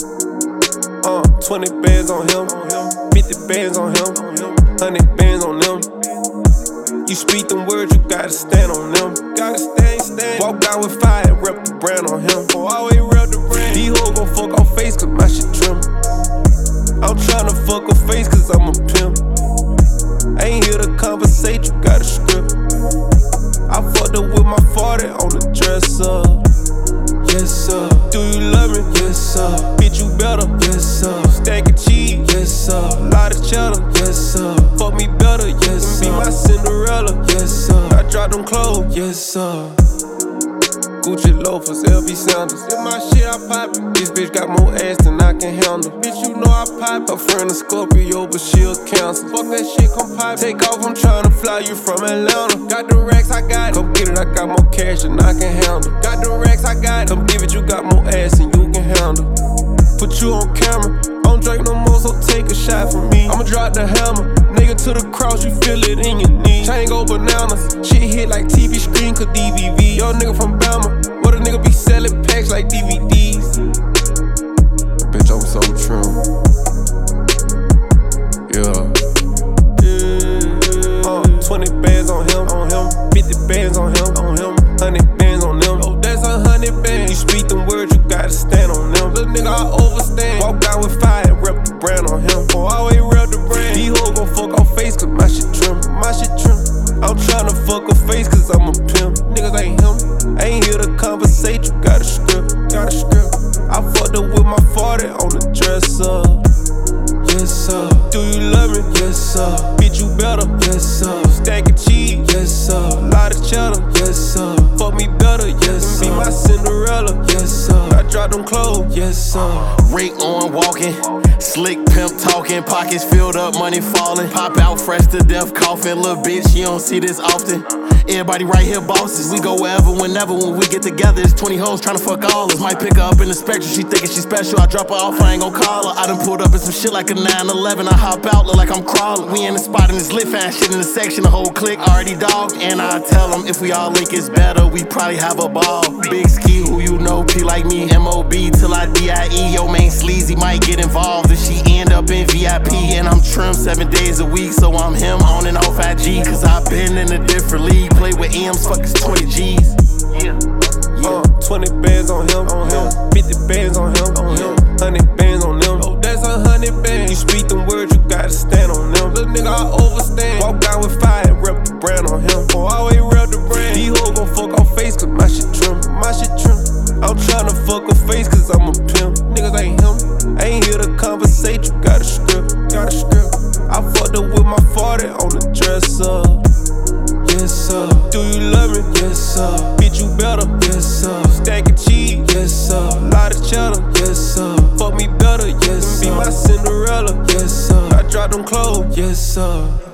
20 bands on him, 50 bands on him, 100 bands on them. You speak them words, you gotta stand on them. Gotta stand. Walk down with fire and rep the brand on him. Always rep the brand. These hoes gon' fuck off face cause my shit trim. I'm tryna fuck her face cause I'm a pimp. Ain't here to conversate, you got a script. I fucked up with my 40 on the dresser. Yes sir. Do you love me? Yes sir. Bitch you better? Yes sir. Stack of cheese? Yes sir. Lot of cheddar? Yes sir. Fuck me better? Yes sir. Be my Cinderella? Yes sir. I drop them clothes? Yes sir. Gucci loafers, LV sandals. In my shit I pop it. This bitch got more ass than I can handle. Bitch you know I pop it. Her friend a Scorpio but she a Cancer. Fuck that shit, come pop it. Take off, I'm tryna fly you from Atlanta. Got the racks, I got it. Come get it, I got more cash than I can handle. Got the racks, I got it. Come give it, you got more ass than you can handle. Put you on camera. Don't drink no more, so take a shot from me. I'ma drop the hammer. Nigga to the cross, you feel it in your knee. Chain go bananas. Shit hit like TV screen, cause DVV. Yo nigga from Bama. What a nigga be selling packs like DVDs. Bitch, I'm so true. Yeah. 20 bands on him, 50 bands on him, 100 bands on them. Oh, that's 100 bands. You speak them words, you gotta stand on them. Little nigga, I overstand. Walk down with fire and rep the brand on him. Always rep the brand. These hoes gon' fuck off face cause my shit trim. I'm tryna fuck her face cause I'm a pimp. Niggas ain't him. Ain't here to conversate, you got a script. I fucked up with my 40 on the dresser. Yes sir. Do you love me? Yes sir. Bitch you better? Yes sir. Stack of cheese? Yes sir. Lot of cheddar? Yes sir. Fuck me better? Yes sir. Be my Cinderella? Yes sir. I drop them clothes? Yes sir. Rake on walking, slick pimp talking, pockets filled up, money falling. Pop out fresh to death, coughing, little bitch, you don't see this often. Everybody right here bosses, we go wherever, whenever. When we get together, it's 20 hoes tryna fuck all us. Might pick her up in the spectrum, she thinking she special. I drop her off, I ain't gon' call her. I done pulled up in some shit like a 911. I hop out, look like I'm crawling. We in the spot and it's lit, fast shit in the section. The whole clique already dogged. And I tell them if we all link it's better, we probably have a ball. Big ski, who you know, P like me, MOB till I DIE. Yo main sleazy might get involved if she end up in VIP. And I'm trim 7 days a week, so I'm him on and off IG. Cause I been in a different league. Play with M's, fuck it's 20 G's. Yeah. 20 bands on him, 50 bands on him, 100 bands on them. Oh, that's 100 bands. You speak them words, you gotta stand on them. Little nigga, I overstand. Walk down with fire and rep the brand on him. Always rep the brand. These hoes gon' fuck off face cause my shit trim. I'm tryna fuck her face cause I'm a pimp. Niggas ain't him. Ain't here to conversate, you got a script. I fucked up with my 40 on the dresser. Yes sir. Do you love me? Yes sir. Bitch you better? Yes sir. Stack of cheese? Yes sir. Lot of cheddar? Yes sir. Fuck me better? Yes sir. Be my Cinderella? Yes sir. I drop them clothes? Yes sir.